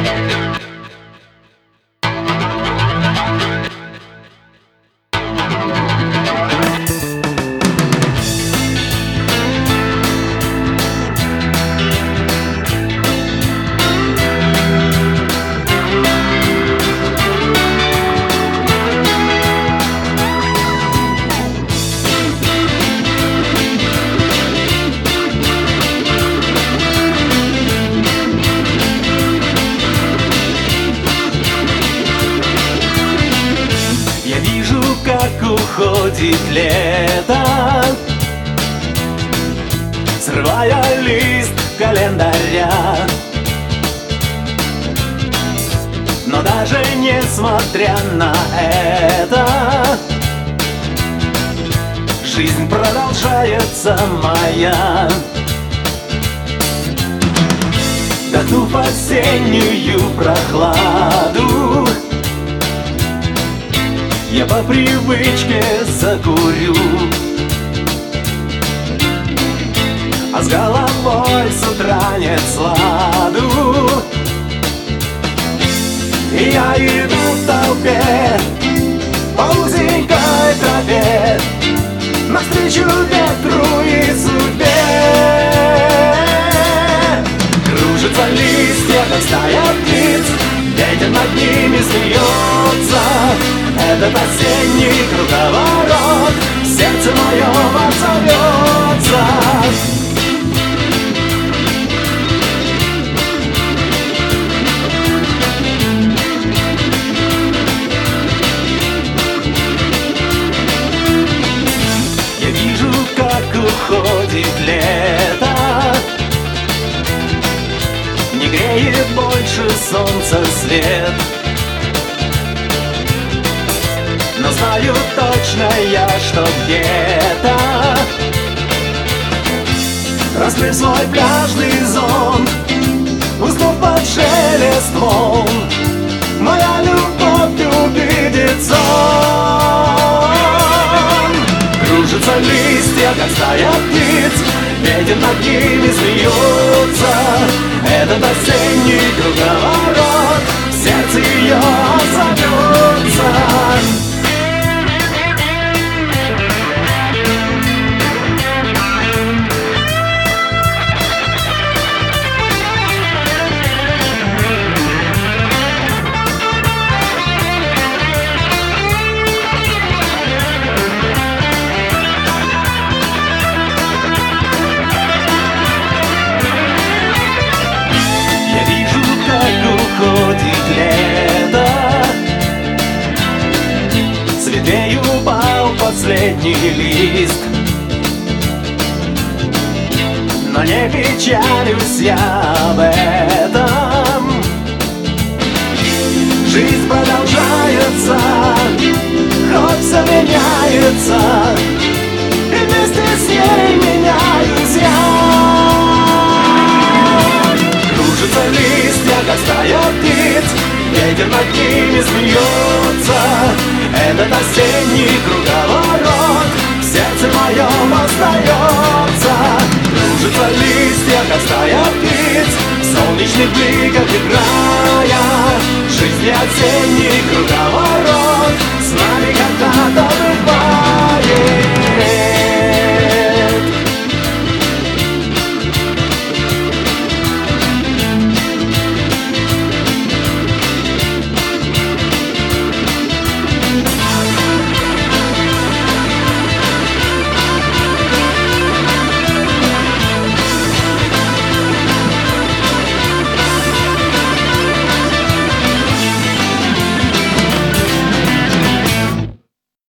Уходит лето, срывая лист календаря. Но даже несмотря на это, жизнь продолжается моя. Вдохнув осеннюю прохладу, я по привычке закурю, а с головой с утра нет сладу. И я иду в толпе по узенькой тропе навстречу ветру и судьбе. Кружатся листья, как стая птиц, ветер над ними смеется. Этот осенний круговорот в сердце моем отзовется. Я вижу, как уходит лето, не греет больше солнца свет. Но знаю точно я, что где-то, раскрыв свой пляжный зонт, уснув под шелест волн, моя любовь увидит сон. Кружатся листья, как стая птиц, ветер над ними смеется. Этот осенний круговорот в сердце ее отзовется. Уходит лето, с ветвей упал последний лист, но не печалюсь я об этом. Жизнь продолжается, хоть все меняется, и вместе с ней меняюсь я. Кружатся листья, как стая птиц, ветер над ними смеется. Этот осенний круговорот в сердце моем остается. Кружатся листья, как стая птиц, в солнечных бликах играя. Жизнь осенний круговорот с нами.